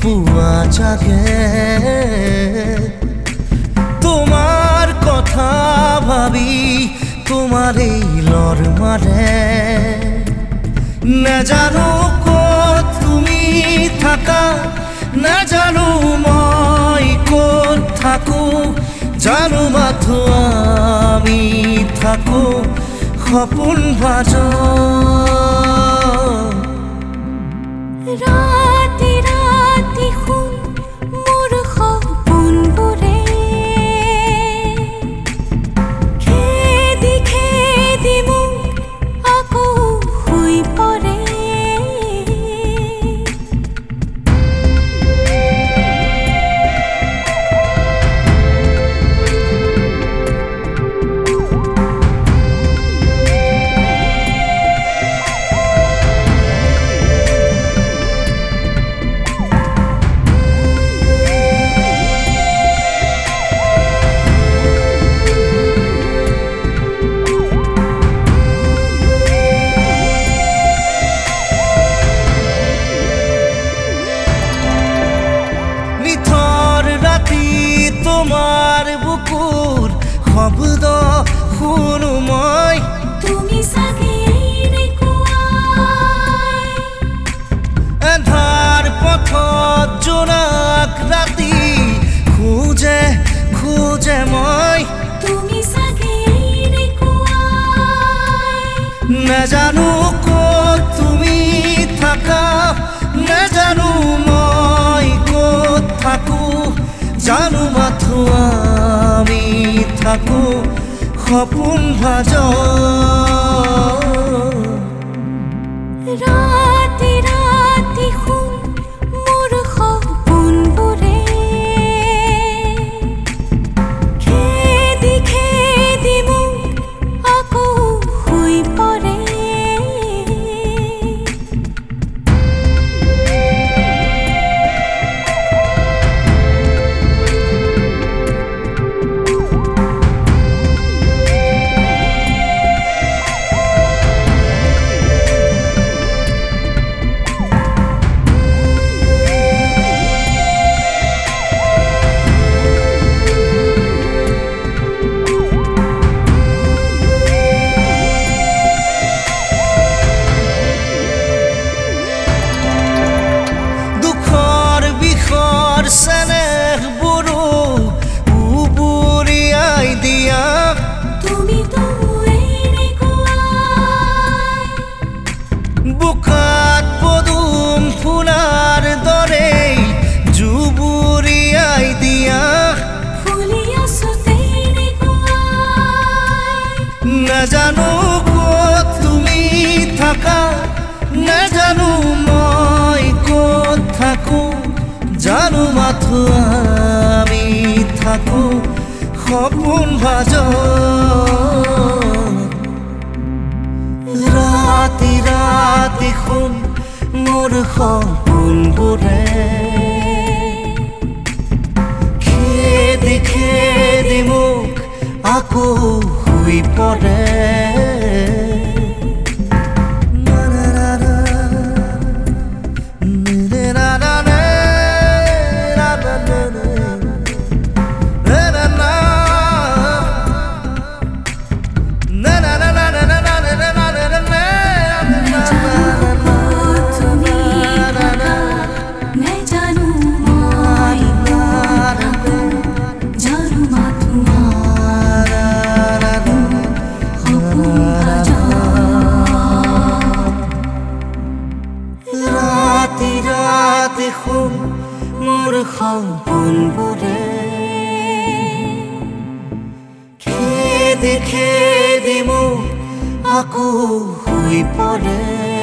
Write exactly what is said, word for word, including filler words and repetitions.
পুয়া জাগে তোমার কথা ভাবি তোমার এই লর মারে না জানো কত তুমি থাকা না জানো মই কত থাকো জানো মাথো আমি থাকো সপোন ভাজ ৰাতি ৰাতি শুন মোৰ সপোনবোৰে খেদি খেদি মোক আকৌ শুই পৰে তোমার বুকুর শব্দ শুনো মই তুমি চাগে এনেকুৱাই এন্ধাৰ পথত জোনাক ৰাতি খোজে খোজে মই তুমি চাগে এনেকুৱাই নাজানো ক'ত তুমি থাকা নাজানো মই ক'ত থাকো জানো মাথো আমি থাকো সপোন ভাজ ৰাতি ৰাতি শুন মোৰ সপোনবোৰে খেদি খেদি মোক আকৌ শুই পৰে চেনেহ বুড়ো উবুৰিয়াই দিয়া তুমিতো এনেকুৱাই বুকাত পদুম ফুলাৰ দৰে জুবুৰিয়াই দিয়া ফুলি আছো তেনেকুৱাই নাজানো ক'ত তুমি থাকা নাজানো মই ক'ত থাকো জানো মাথো আমি থাকো সপোন ভাজ ৰাতি ৰাতি শুন মোৰ সপোনবোৰে খেদি খেদি মোক আকৌ শুই পৰে দেখোন মোৰ সপোনবোৰে খেদি খেদি মোক আকৌ শুই পৰে।